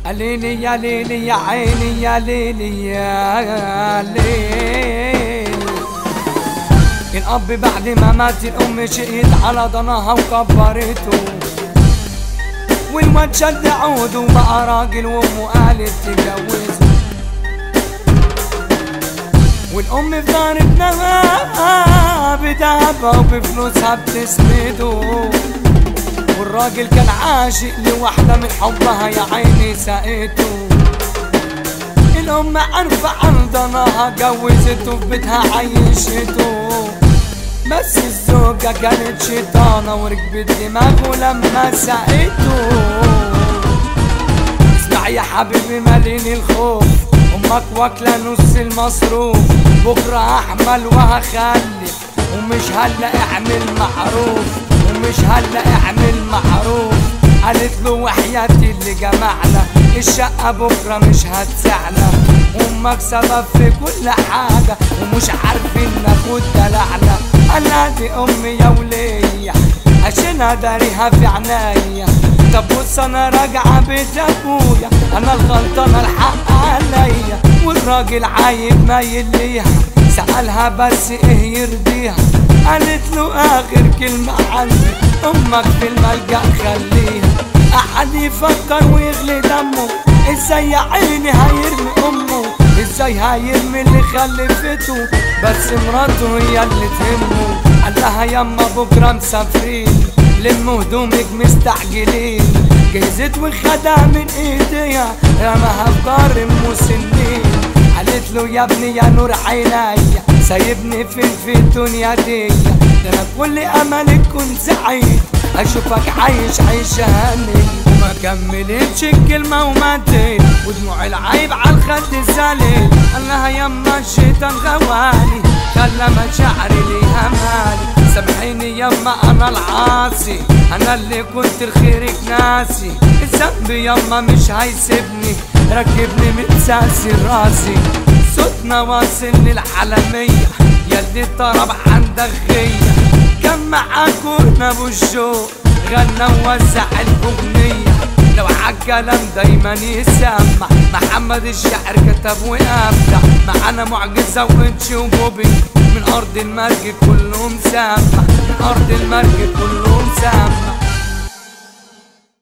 ليلي يا ليلي يا عيني يا ليلي يا ليلي. الأب بعد ما مات الأم شقيت على ضناها وكبرته، والواد شد عوده وبقى راجل وأمه قالت تجوزه، والأم في دار ابنها بدهبها وبفلوسها بتسنده، والراجل كان عاشق لوحدة من حبها يا عيني سقيته. الأم عارفة عن ضناها جوزته في بيتها عيشته، بس الزوجة كانت شيطانة وركبت دماغه لما سقيته. اسمع يا حبيبي ماليني الخوف، أمك واكلة نص المصروف، بكرة هحمل وهخلف ومش هلا اعمل معروف، ومش هلا اعمل معروف. قالت له وحياتي اللي جمعنا الشقة بكرة مش هتسعنا، أمك سبب في كل حاجة ومش عارفين ناخد دلعنا. أنا دي أمي يا ولية عشان أداريها في عناية. طب بص أنا راجعة بيت أبويا، أنا الغلطانة الحق عليا، والراجل عايب مايل ليها، سألها بس إيه يرضيها، قالت له آخر كلمة عندي أمك في الملجأ خليها. أحد يفكر ويغلي دمه، إزاي يا عيني هيرمي أمه، إزاي هيرمي اللي خلفته، بس مراته هي اللي تهمه. قال لها يما بكرة مسافرين، لموا هدومك مستعجلين، جهزت وخدها من ايديها رماها في دار مسنين. قالت له يا ابني يا نور عينيا سايبني فين في الدنيا دي، ده انا كل املك كنت سعيد اشوفك عايش عيشه هني. وما كملتش الكلمه وماتت ودموع العيب على الخد الزليل. قال لها يما الشيطان غواني خلى مشاعري ليها مالي، سامحيني يما انا العاصي، انا اللي كنت لخيرك ناسي، الذنب يما مش هيسيبني، ركبني من ساسي راسي. صوتنا واصل للعالمية ياللي الطرب عندك غية، كان معاكونا ابو الشوق غنى ووزع الاغنية، لو عالكلام دايما يسمع محمد الشاعر كتب وابدع. معانا معجزة وانشي وبوبي من ارض المرج كله مسمع، من ارض المرج كله مسمع.